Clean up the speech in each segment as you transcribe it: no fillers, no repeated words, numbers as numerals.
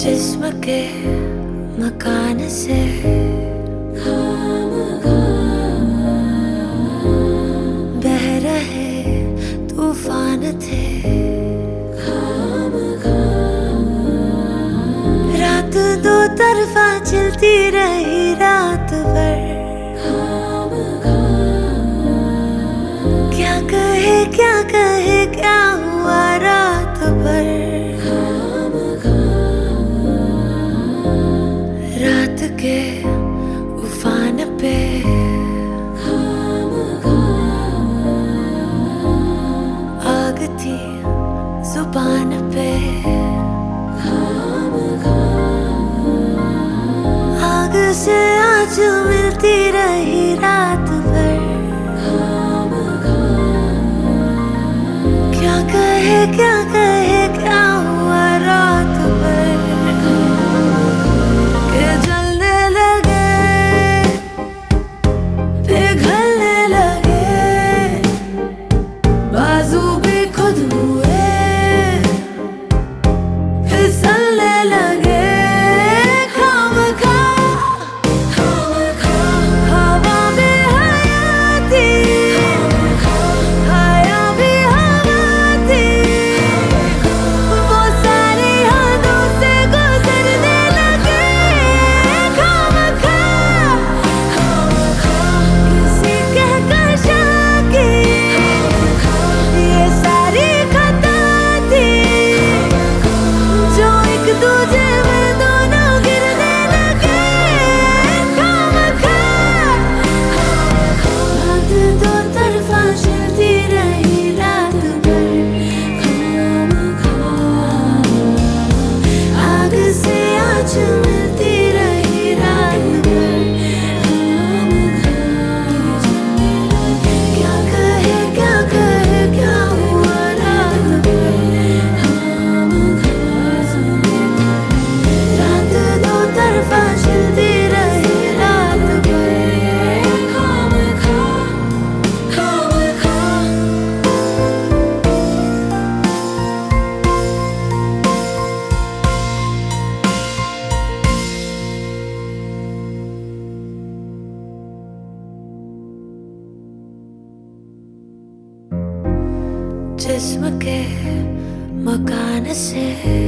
जिस्म के मकान से बह रहे तूफान थे। रात दो तरफा चलती रही रात भर। क्या कहे क्या हुआ रात भर। रात के उफान पे आग थी जुबान पे। आग से आज मिलती रही रात भर। क्या कहे क्या हुआ रात भर। के जलने लगे पिघलने लगे बाजू भी खुद हुए फिसलने लगे। खामखा हवा में हया थी, हया भी हवा थी। वो सारी हदों से गुजरने लगे। खामखा किसी कहकशा की ये सारी खता थी, जो एक दूजे में दोनों गिरने लगे। खामखा रात दो तरफा चलती रही रात भर। आग से आज मिलती रही रात भर। क्या कहे क्या हुआ रात भर। रात दो तरफा चलती रही रात भर। खामखा जिस्म के मकान से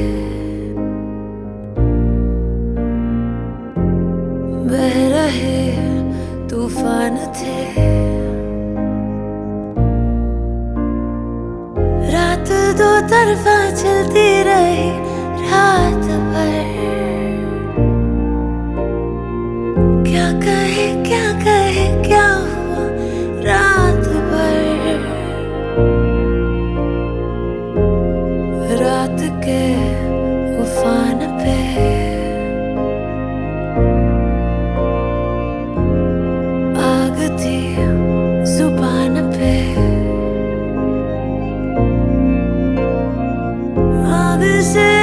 बह रहे तूफान थे। रात दो तरफा चलती रही रात भर। क्या कहे क्या हुआ रात भर। रात के उफान पे आग थी जुबान पे। आग से